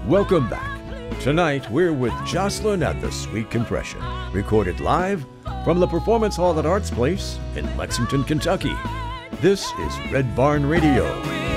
Welcome back. Tonight, we're with Jocelyn at the Sweet Compression, recorded live from the Performance Hall at Arts Place in Lexington, Kentucky. This is Red Barn Radio.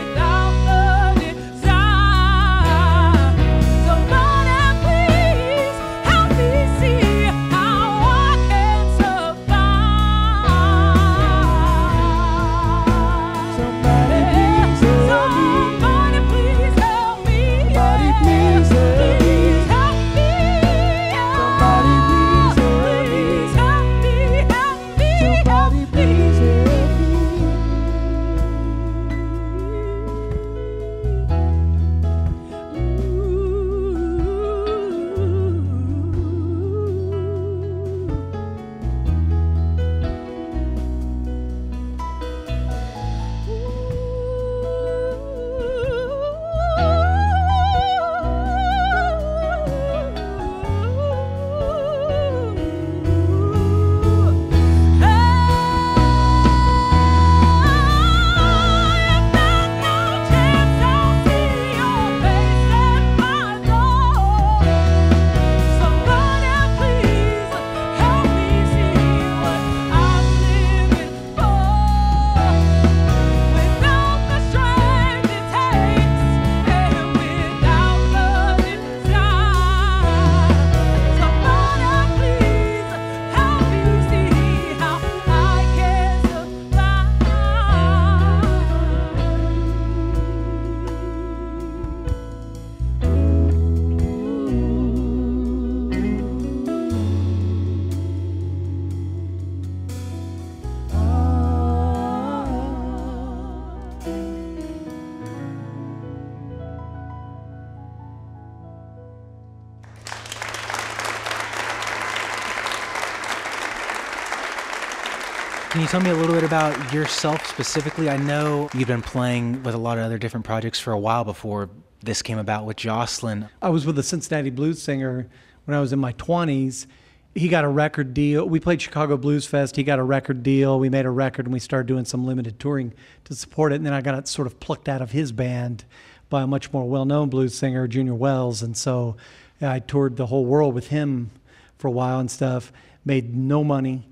Can you tell me a little bit about yourself specifically? I know you've been playing with a lot of other different projects for a while before this came about with Jocelyn. I was with the Cincinnati Blues Singer when I was in my 20s. He got a record deal. We played Chicago Blues Fest. He got a record deal. We made a record and we started doing some limited touring to support it. And then I got sort of plucked out of his band by a much more well-known blues singer, Junior Wells. And so I toured the whole world with him for a while and stuff. Made no money.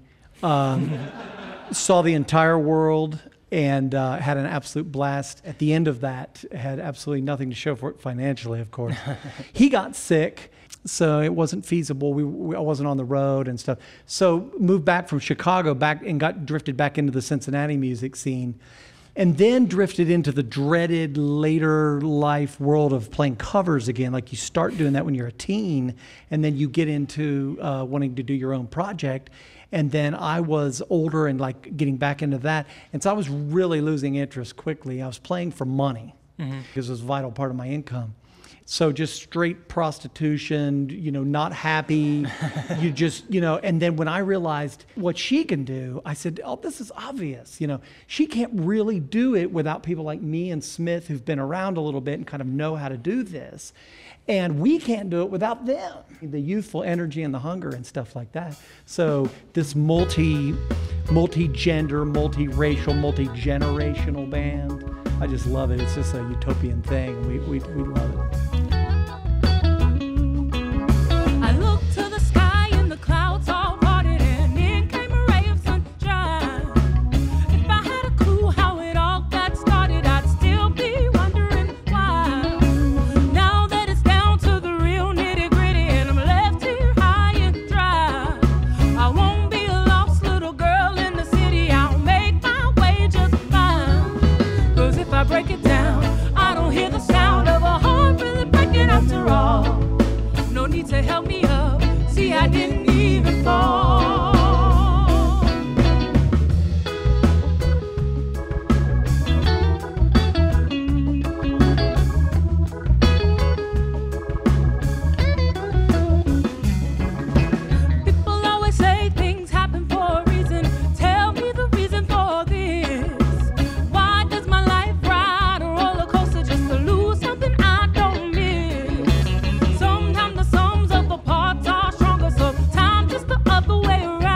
Saw the entire world and had an absolute blast. At the end of that, had absolutely nothing to show for it financially, of course. He got sick, so it wasn't feasible. I wasn't on the road and stuff. So moved back from Chicago back and got drifted back into the Cincinnati music scene. And then drifted into the dreaded later life world of playing covers again. Like you start doing that when you're a teen, and then you get into wanting to do your own project. And then I was older and like getting back into that. And so I was really losing interest quickly. I was playing for money because it was a vital part of my income. So just straight prostitution, not happy. You just, and then when I realized what she can do, I said, oh, this is obvious. She can't really do it without people like me and Smith who've been around a little bit and kind of know how to do this. And we can't do it without them, the youthful energy and the hunger and stuff like that. So this multi-gender, multiracial, multi-generational band, I just love it. It's just a utopian thing. We love it. Break it down, I don't hear the sound of a heart really breaking after all. No need to help me up, see I didn't even fall. People always say things happen for a reason. Tell me the reason for this. Why does my life just to lose something I don't miss? Sometimes the sums of the parts are stronger, sometimes just the other way around.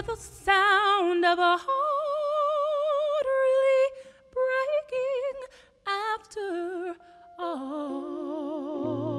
hear the sound of a heart really breaking after all.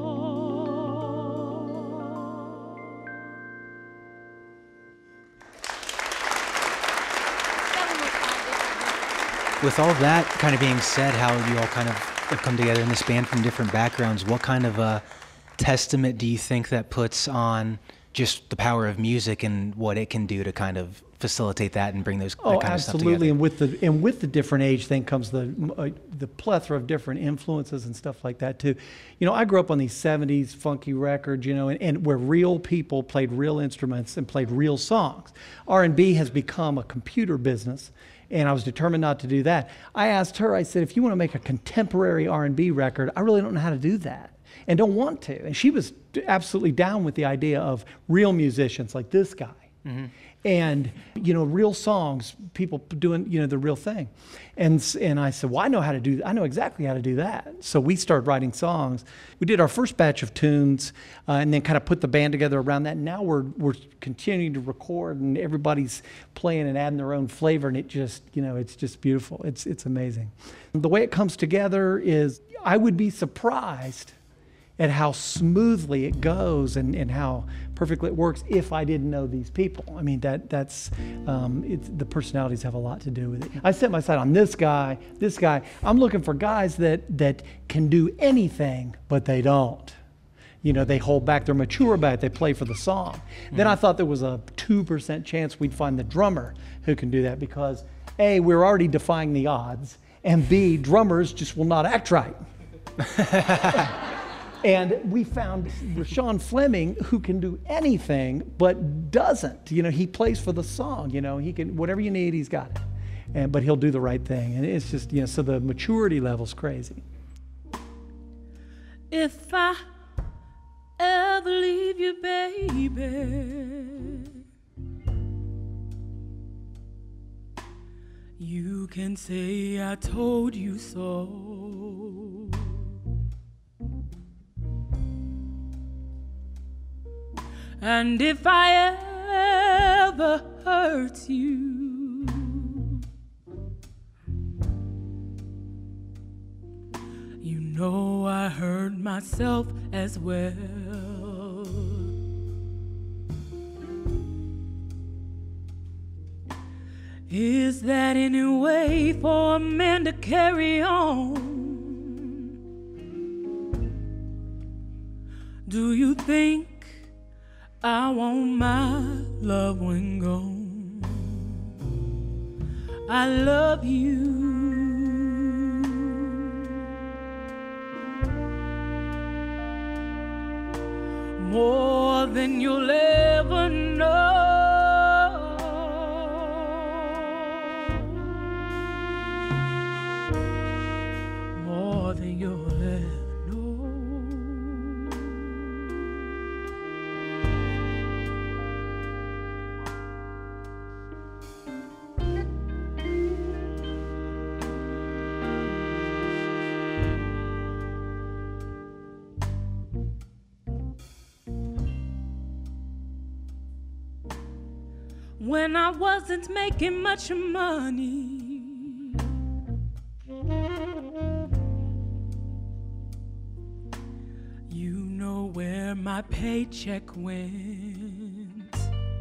With all that kind of being said, how you all kind of have come together in this band from different backgrounds, what kind of a testament do you think that puts on just the power of music and what it can do to kind of facilitate that and bring that kind of stuff together? Absolutely. And with the different age thing comes the plethora of different influences and stuff like that too. You know, I grew up on these 70s funky records, you know, and where real people played real instruments and played real songs. R&B has become a computer business, and I was determined not to do that. I asked her, I said, if you want to make a contemporary R&B record, I really don't know how to do that and don't want to. And she was absolutely down with the idea of real musicians like this guy. Mm-hmm. And, you know, real songs, people doing, you know, the real thing. And I said, well, I know exactly how to do that. So we started writing songs. We did our first batch of tunes and then kind of put the band together around that. And now we're continuing to record, and everybody's playing and adding their own flavor. And it just, you know, it's just beautiful. It's amazing. The way it comes together is, I would be surprised at how smoothly it goes and how perfectly it works if I didn't know these people. I mean, that's the personalities have a lot to do with it. I set my sight on this guy. I'm looking for guys that can do anything, but they don't. You know, they hold back, they're mature about it, they play for the song. Mm-hmm. Then I thought there was a 2% chance we'd find the drummer who can do that because A, we're already defying the odds, and B, drummers just will not act right. And we found Rashawn Fleming, who can do anything, but doesn't. You know, he plays for the song. You know, he can, whatever you need, he's got it. But he'll do the right thing. And it's just, you know, so the maturity level's crazy. If I ever leave you, baby, you can say I told you so. And if I ever hurt you, you know I hurt myself as well. Is that any way for a man to carry on? Do you think I want my loved one gone? I love you more than you'll ever know. More than you'll ever know. When I wasn't making much money, you know where my paycheck went.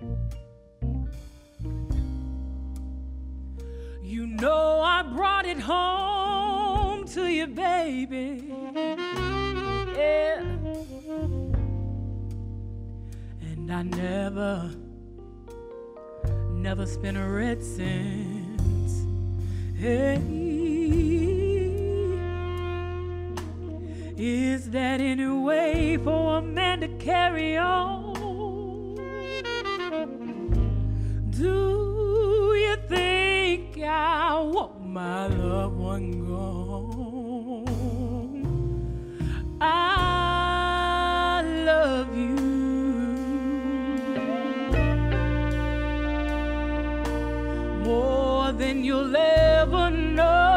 You know I brought it home to you, baby. Yeah. And I never spent a red cent. Hey, is that any way for a man to carry on? Do you think I want my loved one gone? I love you more than you'll ever know.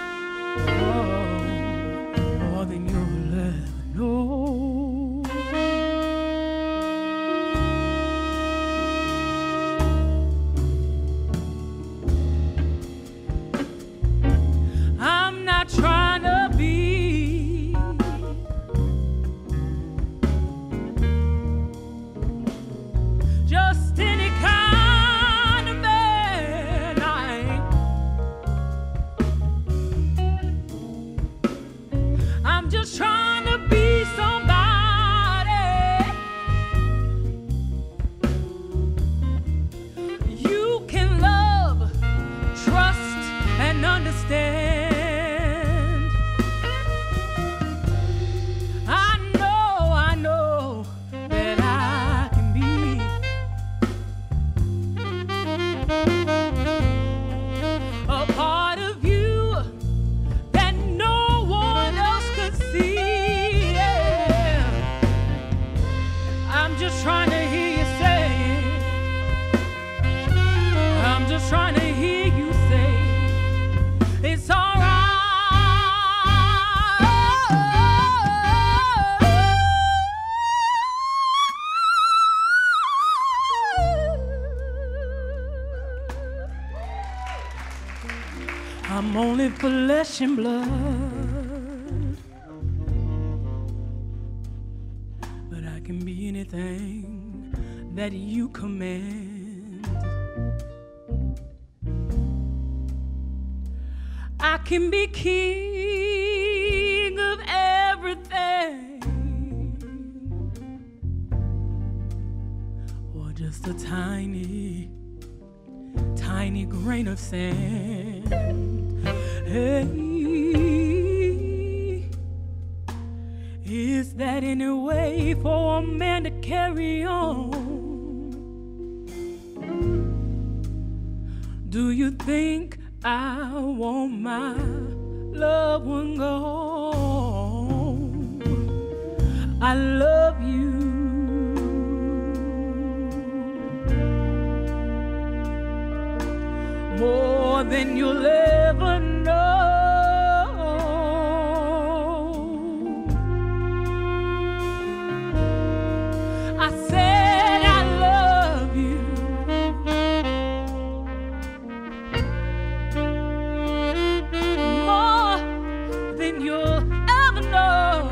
Oh, more than you'll ever know. just trying to hear you say it's alright. I'm only flesh and blood, but I can be anything that you command. I can be king of everything, or just a tiny, tiny grain of sand. Hey, is that any way for a man to carry on? Do you think I want my loved one gone? I love you more than you'll ever know. I said I love you more than you'll ever know.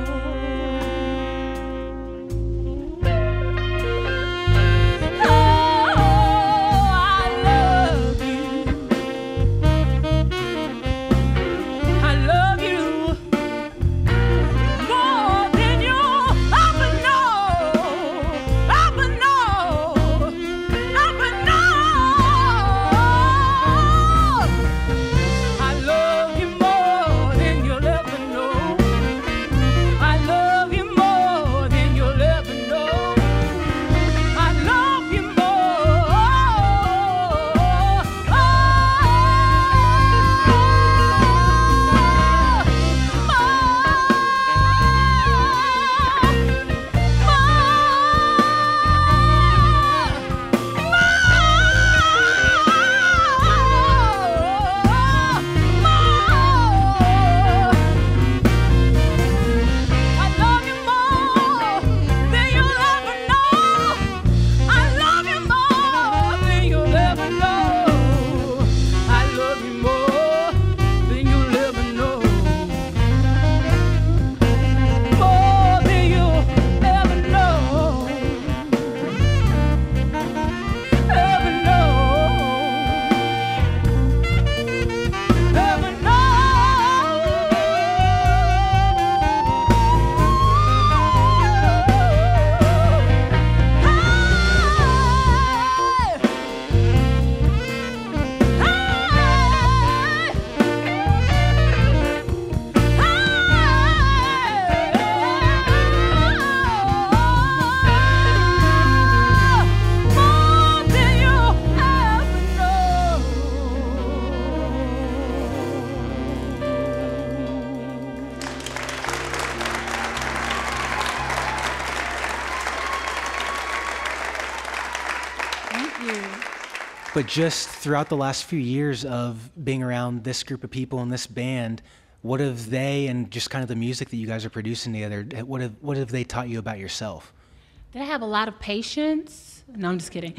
But just throughout the last few years of being around this group of people and this band, what have they, and just kind of the music that you guys are producing together, what have they taught you about yourself? They have a lot of patience. No, I'm just kidding.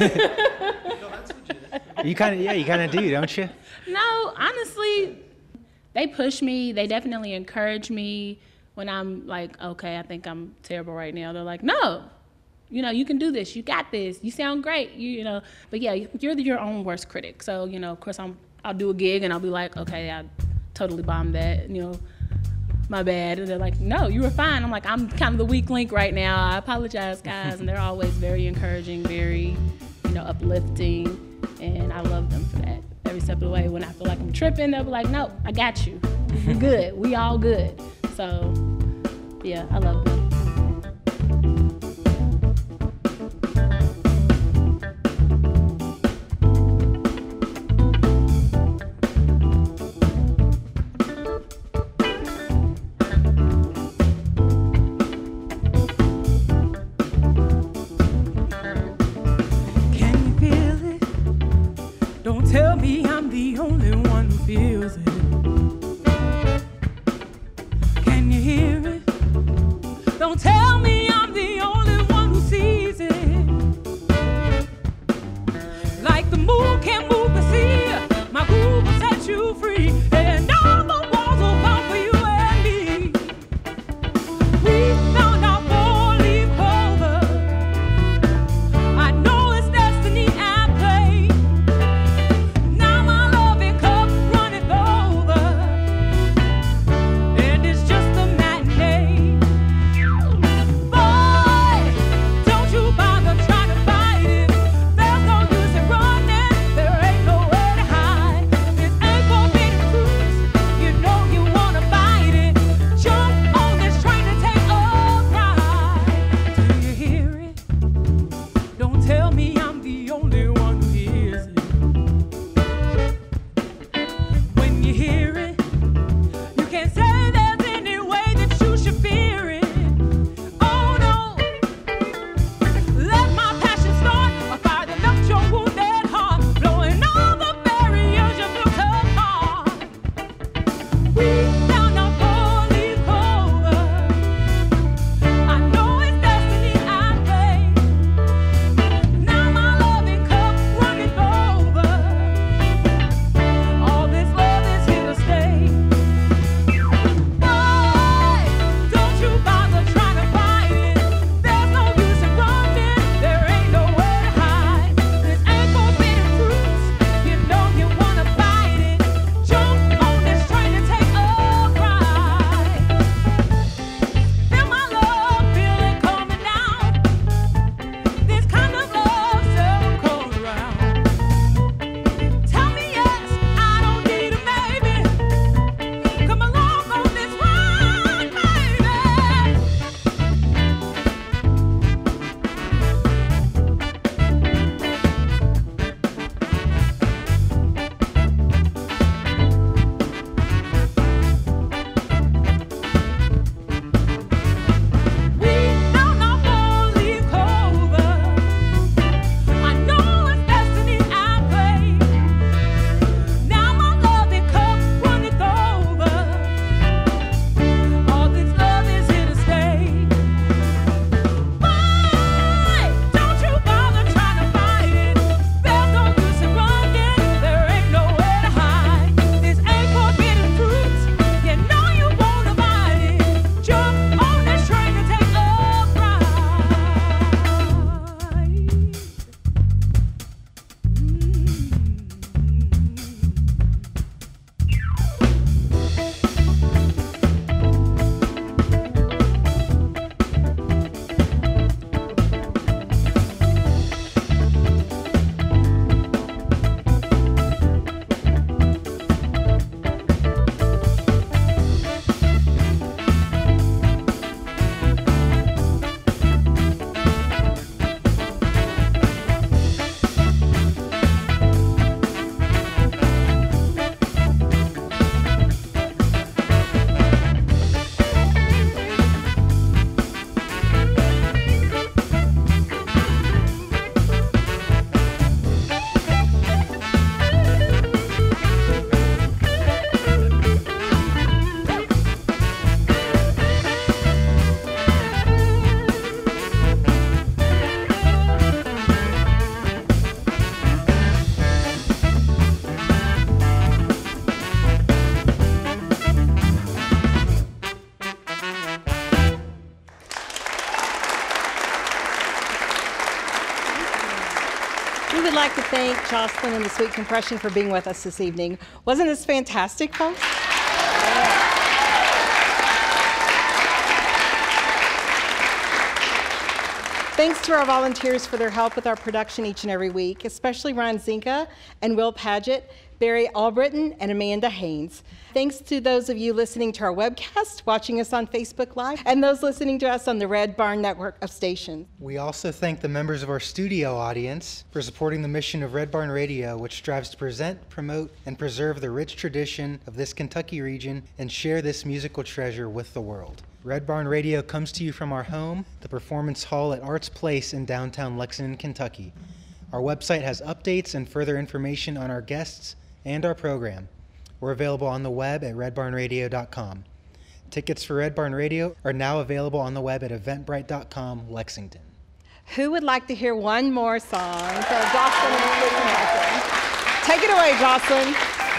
You kind of do, don't you? No, honestly, they push me. They definitely encourage me when I'm like, okay, I think I'm terrible right now. They're like, no, you can do this. You got this. You sound great. You know. But yeah, you're your own worst critic. So of course, I'll do a gig and I'll be like, okay, I totally bombed that. My bad. And they're like, no, you were fine. I'm like, I'm kind of the weak link right now. I apologize, guys. And they're always very encouraging, very, uplifting. And I love them for that. Every step of the way, when I feel like I'm tripping, they'll be like, no, I got you. We're good. We all good. So, yeah, I love them. Don't tell me I'm the only one who feels it. Can you hear it? Don't tell me I'm the only one who sees it. Like the moon can't move the sea, my groove will set you free, and all the walls will fall for you and me. We found our four-leaf clover. I know it's destiny at play. Now my loving cup runneth over, and it's just a matinee. Boy, don't you bother trying to fight it. There's no use in running, there ain't nowhere to hide. This ain't forbidden fruit, you know you wanna bite it. Jump on this train and take a ride. Do you hear it? Don't tell me I'm the only one who hears it. When you hear it, you can't say there's any way that you should fear it. Oh no, let my passion start a fire that melts your wounded heart, blowing all the barriers you built apart. We found our four-leaf clover. I know it's destiny at play. Now my loving cup runneth over. All this love is here to stay. Boy, don't you bother trying to fight it. There's no use in running, there ain't nowhere to hide. This ain't forbidden fruit, you know you wanna bite it. Jump on this train and take a ride. Feel my love, feel it coming down. This kind of love seldom comes around. Tell me yes, I don't need a maybe. Come along on this ride, baby. We found our four-leaf clover. I know it's destiny at play. Now my loving cup runneth over. All this love is here to stay. Boy, don't you bother trying to fight it. There's no use in running, there ain't nowhere to hide. This ain't forbidden fruit, you know you wanna bite it. Jump on this train and take a ride. We would like to thank Jocelyn and the Sweet Compression for being with us this evening. Wasn't this fantastic, folks? Thanks to our volunteers for their help with our production each and every week, especially Ron Zinka and Will Paget, Barry Albritton, and Amanda Haynes. Thanks to those of you listening to our webcast, watching us on Facebook Live, and those listening to us on the Red Barn network of stations. We also thank the members of our studio audience for supporting the mission of Red Barn Radio, which strives to present, promote, and preserve the rich tradition of this Kentucky region and share this musical treasure with the world. Red Barn Radio comes to you from our home, the Performance Hall at Arts Place in downtown Lexington, Kentucky. Our website has updates and further information on our guests and our program. We're available on the web at redbarnradio.com. Tickets for Red Barn Radio are now available on the web at eventbrite.com, Lexington. Who would like to hear one more song from Jocelyn and the Sweet Compression? Take it away, Jocelyn.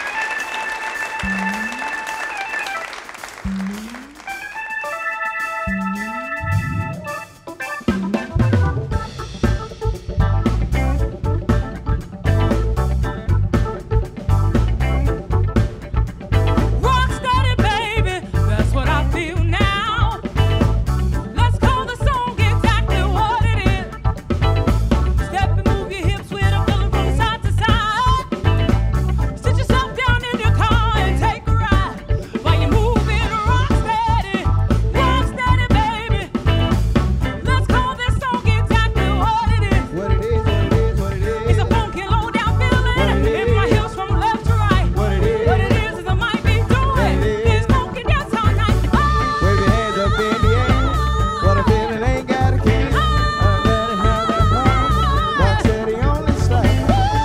Rock steady, baby, that's what I feel now. Let's call the song exactly what it is. Step and move your hips with a feeling from side to side. Sit yourself down in your car and take a ride. While you're moving, rock steady, baby. Let's call this song exactly what it is. What it is, what it is, what it is. It's a funky low down feeling in my heels from left to right. What it is. What it is I might be doing is funky dance all night. Oh, Wave your hands up in the air. What a feeling, ain't got a care. I'm gonna have that fun. Rock steady on the slide.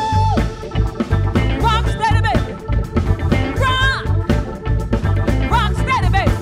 rock steady, baby. Rock steady, baby.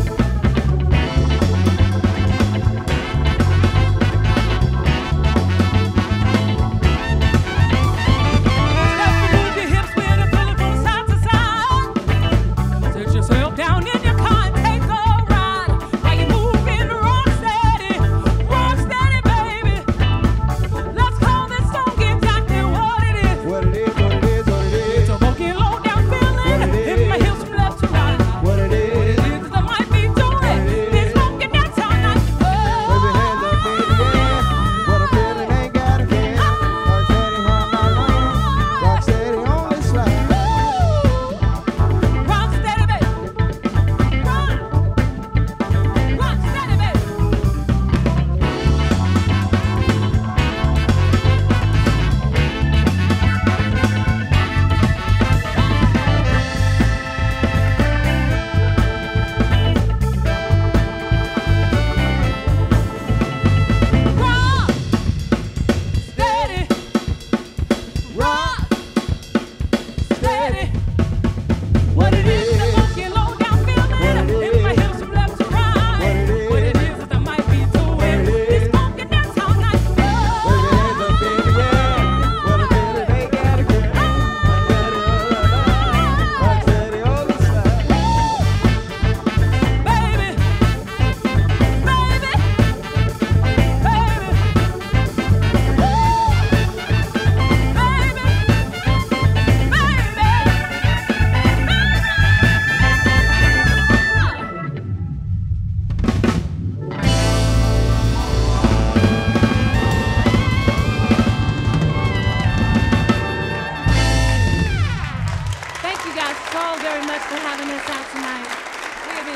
Step and move your hips with a feeling from side to side. Sit yourself down in your car and take a ride. While you're moving, rock steady, baby. Let's call this song exactly what it is. What it is, what it is, what it It's is. a funky low down feeling in my heels from left to right. What it What it is. is I might be doing this funky dance all night. Wave your hands up in the air. What a feeling, ain't got a care. Rock steady all night long. Rock steady on the slide. Rock steady, baby. Rock steady, baby. Rock steady, rock steady. What it is, a funky low down feeling in my hips from left to right. What it is I might be doing this funky dance all night. Wave your hands up in the air. What a feeling, ain't got a care. Rock steady on the slide. Baby, thank you guys so very much for having us out tonight. We have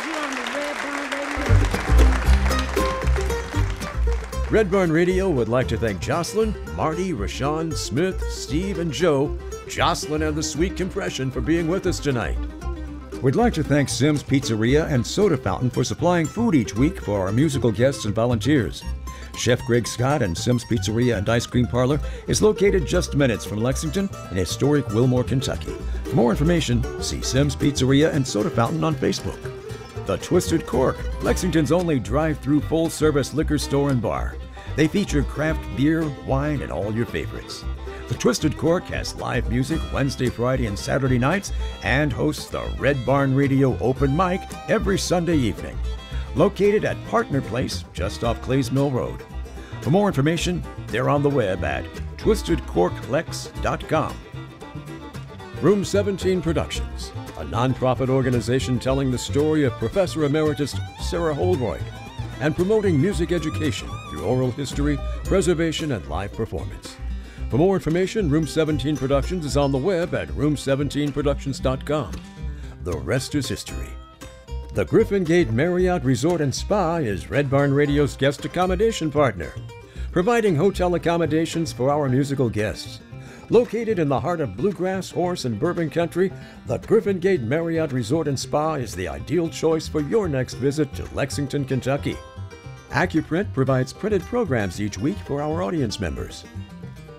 enjoyed you on the Red Barn Radio. Red Barn Radio would like to thank Jocelyn, Marty, Rashawn, Smith, Steve, and Joe, Jocelyn and the Sweet Compression for being with us tonight. We'd like to thank Sim's Pizzeria and Soda Fountain for supplying food each week for our musical guests and volunteers. Chef Greg Scott and Sim's Pizzeria and Ice Cream Parlor is located just minutes from Lexington in historic Wilmore, Kentucky. For more information, see Sim's Pizzeria and Soda Fountain on Facebook. The Twisted Cork, Lexington's only drive-through full-service liquor store and bar. They feature craft beer, wine, and all your favorites. The Twisted Cork has live music Wednesday, Friday, and Saturday nights and hosts the Red Barn Radio Open Mic every Sunday evening. Located at Partner Place, just off Clays Mill Road. For more information, they're on the web at twistedcorklex.com. Room 17 Productions, a nonprofit organization telling the story of Professor Emeritus Sarah Holroyd and promoting music education through oral history, preservation, and live performance. For more information, Room 17 Productions is on the web at room17productions.com. The rest is history. The Griffin Gate Marriott Resort and Spa is Red Barn Radio's guest accommodation partner, providing hotel accommodations for our musical guests. Located in the heart of bluegrass, horse, and bourbon country, the Griffin Gate Marriott Resort and Spa is the ideal choice for your next visit to Lexington, Kentucky. AccuPrint provides printed programs each week for our audience members.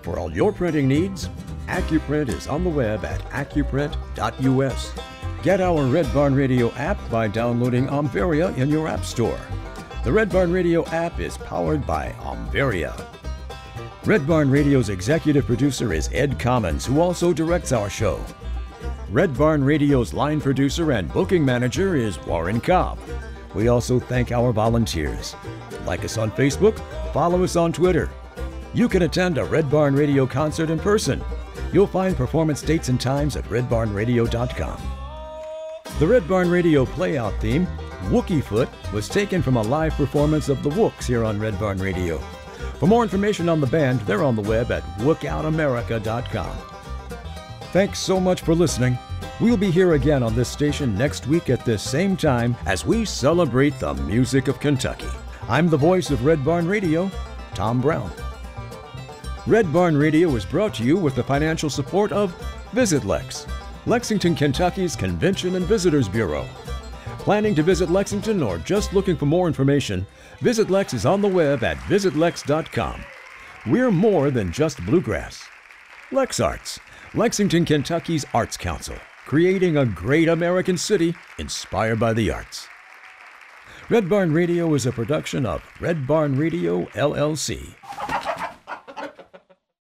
For all your printing needs, AccuPrint is on the web at accuprint.us. Get our Red Barn Radio app by downloading Omvaria in your app store. The Red Barn Radio app is powered by Omvaria. Red Barn Radio's executive producer is Ed Commons, who also directs our show. Red Barn Radio's line producer and booking manager is Warren Cobb. We also thank our volunteers. Like us on Facebook, follow us on Twitter. You can attend a Red Barn Radio concert in person. You'll find performance dates and times at redbarnradio.com. The Red Barn Radio playout theme, Wookie Foot, was taken from a live performance of the Wooks here on Red Barn Radio. For more information on the band, they're on the web at wookoutamerica.com. Thanks so much for listening. We'll be here again on this station next week at this same time as we celebrate the music of Kentucky. I'm the voice of Red Barn Radio, Tom Brown. Red Barn Radio is brought to you with the financial support of Visit Lex, Lexington, Kentucky's Convention and Visitors Bureau. Planning to visit Lexington or just looking for more information, Visit Lex is on the web at visitlex.com. We're more than just bluegrass. Lex Arts, Lexington, Kentucky's Arts Council, creating a great American city inspired by the arts. Red Barn Radio is a production of Red Barn Radio, LLC.